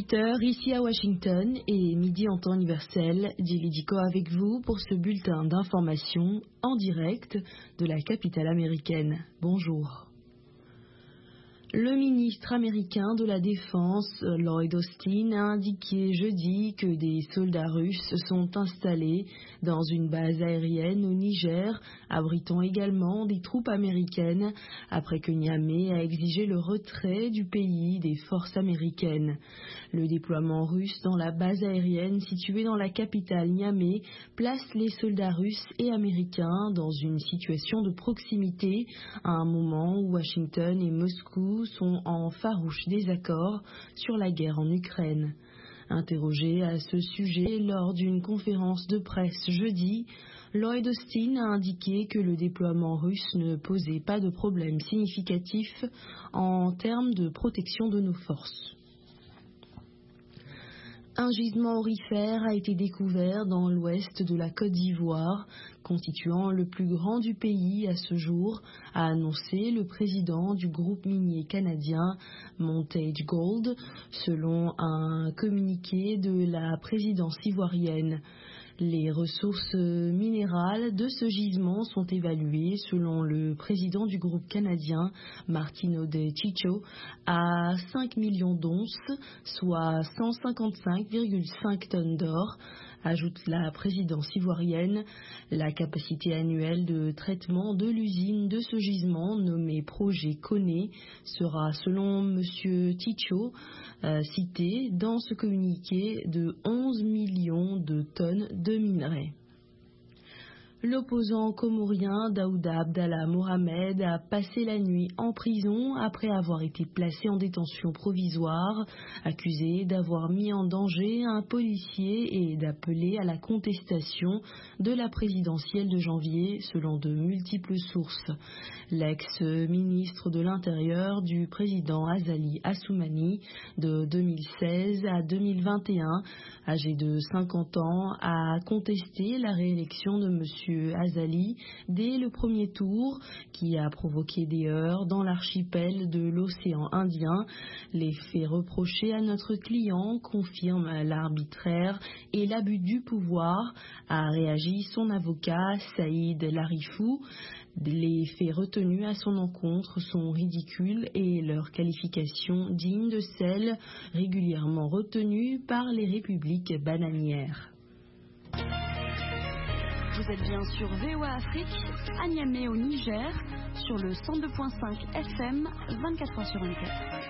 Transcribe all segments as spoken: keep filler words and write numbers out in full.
dix-huit heures ici à Washington et midi en temps universel. Dilly Dico avec vous pour ce bulletin d'information en direct de la capitale américaine. Bonjour. Le ministre américain de la Défense, Lloyd Austin, a indiqué jeudi que des soldats russes sont installés dans une base aérienne au Niger, abritant également des troupes américaines, après que Niamey a exigé le retrait du pays des forces américaines. Le déploiement russe dans la base aérienne située dans la capitale Niamey place les soldats russes et américains dans une situation de proximité à un moment où Washington et Moscou sont en farouche désaccord sur la guerre en Ukraine. Interrogé à ce sujet lors d'une conférence de presse jeudi, Lloyd Austin a indiqué que le déploiement russe ne posait pas de problème significatif en termes de protection de nos forces. Un gisement aurifère a été découvert dans l'ouest de la Côte d'Ivoire, constituant le plus grand du pays à ce jour, a annoncé le président du groupe minier canadien Montage Gold, selon un communiqué de la présidence ivoirienne. Les ressources minérales de ce gisement sont évaluées, selon le président du groupe canadien, Martino De Ciccio, à cinq millions d'onces, soit cent cinquante-cinq virgule cinq tonnes d'or, ajoute la présidence ivoirienne. La capacité annuelle de traitement de l'usine de ce gisement, nommé projet Koné, sera, selon M. Ciccio, euh, cité dans ce communiqué de onze millions de tonnes de minerais. L'opposant comorien Daouda Abdallah Mohamed a passé la nuit en prison après avoir été placé en détention provisoire, accusé d'avoir mis en danger un policier et d'appeler à la contestation de la présidentielle de janvier, selon de multiples sources. L'ex-ministre de l'Intérieur du président Azali Assoumani, de deux mille seize à deux mille vingt et un, âgé de cinquante ans, a contesté la réélection de M. Azali dès le premier tour, qui a provoqué des heurts dans l'archipel de l'océan Indien. Les faits reprochés à notre client confirment l'arbitraire et l'abus du pouvoir, a réagi son avocat Saïd Larifou. Les faits retenus à son encontre sont ridicules et leur qualification digne de celles régulièrement retenues par les républiques bananières. Vous êtes bien sur V O A Afrique, à Niamey au Niger, sur le cent deux virgule cinq F M, vingt-quatre heures sur vingt-quatre.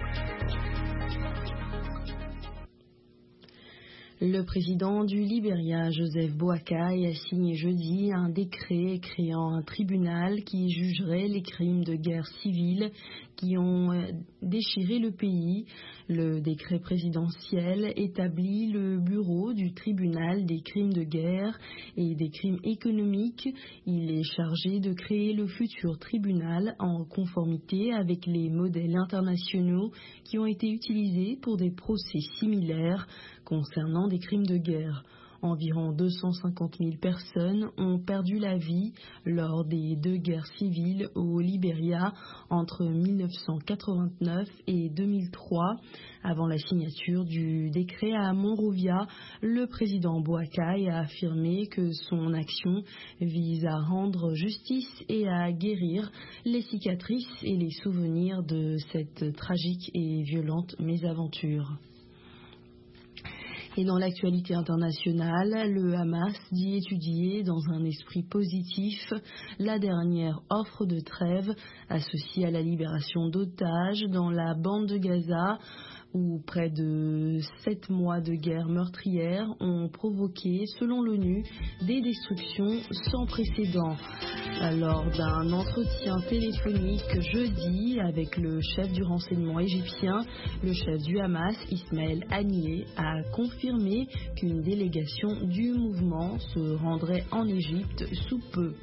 Le président du Libéria, Joseph Boakai, a signé jeudi un décret créant un tribunal qui jugerait les crimes de guerre civile qui ont déchiré le pays. Le décret présidentiel établit le bureau du tribunal des crimes de guerre et des crimes économiques. Il est chargé de créer le futur tribunal en conformité avec les modèles internationaux qui ont été utilisés pour des procès similaires concernant des crimes de guerre. Environ deux cent cinquante mille personnes ont perdu la vie lors des deux guerres civiles au Libéria entre mille neuf cent quatre-vingt-neuf et deux mille trois. Avant la signature du décret à Monrovia, le président Boakai a affirmé que son action vise à rendre justice et à guérir les cicatrices et les souvenirs de cette tragique et violente mésaventure. Et dans l'actualité internationale, le Hamas dit étudier dans un esprit positif la dernière offre de trêve associée à la libération d'otages dans la bande de Gaza, où près de sept mois de guerre meurtrière ont provoqué, selon l'ONU, des destructions sans précédent. Lors d'un entretien téléphonique jeudi avec le chef du renseignement égyptien, le chef du Hamas, Ismaël Haniyeh, a confirmé qu'une délégation du mouvement se rendrait en Égypte sous peu.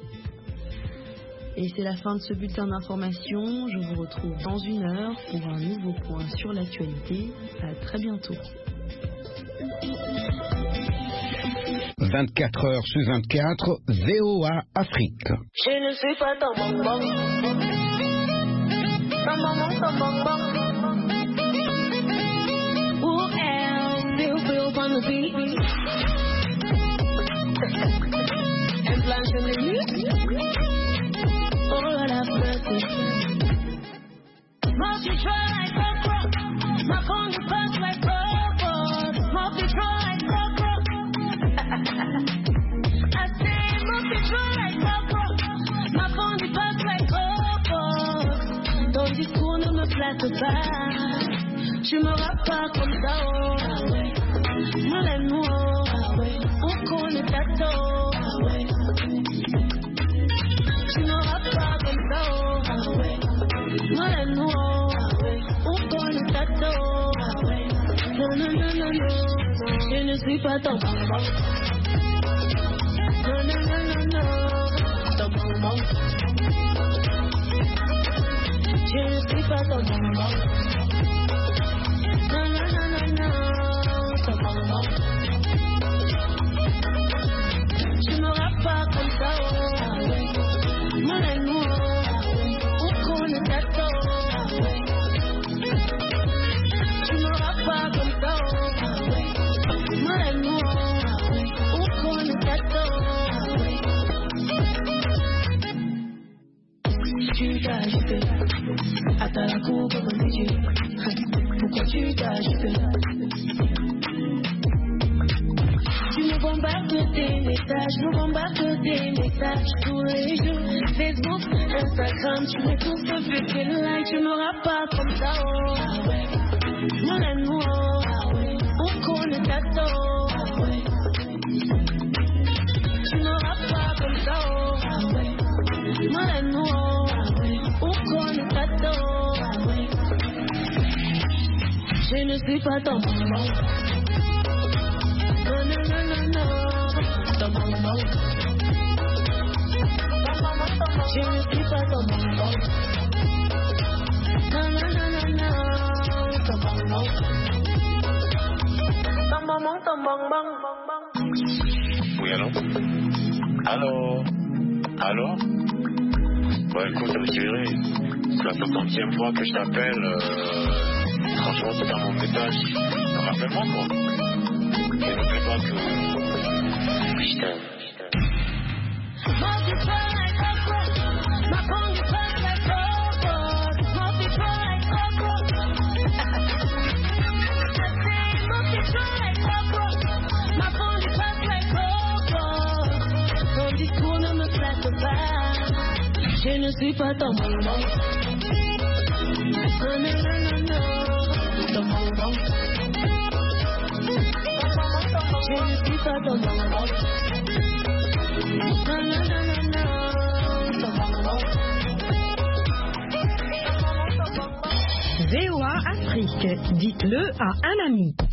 Et c'est la fin de ce bulletin d'information. Je vous retrouve dans une heure pour un nouveau point sur l'actualité. À très bientôt. vingt-quatre heures sur vingt-quatre, V O A Afrique. Je ne suis pas ton bonbon. Ta maman, ta bonbon. Où on the beat. And blanche on the nuit. Oh, Lord have mercy. Smoke you try like rock, rock. My phone you punch like rock, rock. Smoke you try like rock, rock. I say smoke you try like rock, rock. Ma phone you punch like rock, rock. Ton discours ne me flatte pas. Tu me rappes pas comme ça, oh. Ah ouais. Moulin, oh. Ah ouais. On connaît ta tôt. Ah ouais. Tu me rappes pas comme ça, oh. Ah ouais. Moulin, oh. Ah ouais. On connaît ta tôt. Ah ouais. Non, non, non, non, non. Je ne suis pas ton maman. Non, non, non, non, non. Ton maman. Je ne suis pas ton maman. Non, non, non, non, non, ton maman. Tu me rappes pas comme ça, oh, ah ouais. Mon amour, ah ouais. On connaît ta tôt, ah ouais. Tu me rappes pas comme ça, oh, ah ouais. Mon amour, ah ouais. On connaît ta tôt, ah ouais. Tu t'as agité, à ta cour comme un D J. Pourquoi tu t'as agité? Tu me bombardes tes messages, me bombardes tes messages tous les jours. Facebook, Instagram, tu mets tout ce petit like. Tu me rappes pas comme ça, oh, ah ouais. Mon amour, ah ouais. On connaît ta tôt, ah ouais. Tu me rappes pas comme ça, oh, ah ouais. Mon amour, ah ouais. On connaît ta tôt, ah ouais. Je ne suis pas ton maman. Non, non, non, non, non. Ton maman. Je ne suis pas ton maman. Non, non, non, non, non. Ton maman. Ton maman, ton maman. Oui, allô? Allô? Allô? Bon, écoute, je dirais, c'est la soixantième fois que je t'appelle. Euh... Franchement, c'est dans mon message. Rappelle-moi, quoi. Et n'oublie pas que... Je t'aime. Ton discours ne me flatte pas. Je ne suis pas ton maman. Non, non, non, non, non. Ton maman. Je ne suis pas ton maman. Non, non, non, non, non. Ton maman. V O A Afrique, dites-le à un ami.